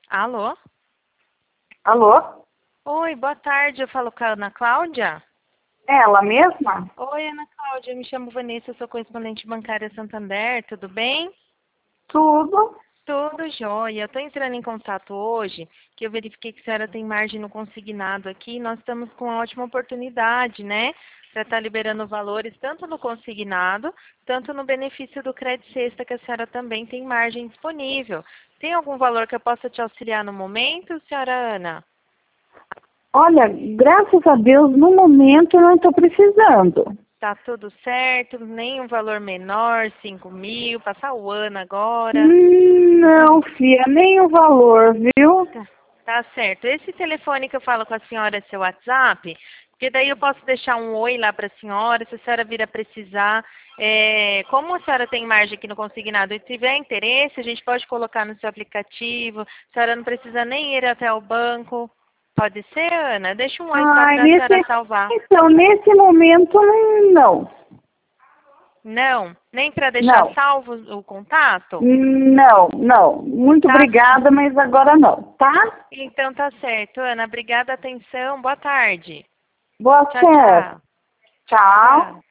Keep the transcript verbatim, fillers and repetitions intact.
Alô? Alô? Oi, boa tarde. Eu falo com a Ana Cláudia? Ela mesma? Oi, Ana Cláudia. Eu me chamo Vanessa, eu sou correspondente bancária Santander. Tudo bem? Tudo. Tudo jóia. Eu estou entrando em contato hoje, que eu verifiquei que a senhora tem margem no consignado aqui. E nós estamos com uma ótima oportunidade, né? Para estar liberando valores tanto no consignado, tanto no benefício do crédito sexta, que a senhora também tem margem disponível. Tem algum valor que eu possa te auxiliar no momento, senhora Ana? Olha, graças a Deus, no momento eu não estou precisando. Tá tudo certo, nem um valor menor, cinco mil, passar o ano agora. Hum, Não, filha, nem o valor, viu? Tá, tá certo. Esse telefone que eu falo com a senhora é seu WhatsApp, porque daí eu posso deixar um oi lá para a senhora, se a senhora vir a precisar. É, como a senhora tem margem aqui no consignado e tiver interesse, a gente pode colocar no seu aplicativo. A senhora não precisa nem ir até o banco. Pode ser, Ana? Deixa um oi só Ai, para a senhora nesse, salvar. então, nesse momento, não. Não? Nem para deixar Não, salvo o contato? não, não. Muito Tá. obrigada, mas agora não, tá? Então tá certo, Ana. Obrigada, atenção. Boa tarde. Boa Tchau, tarde. tchau. Tchau. Tchau.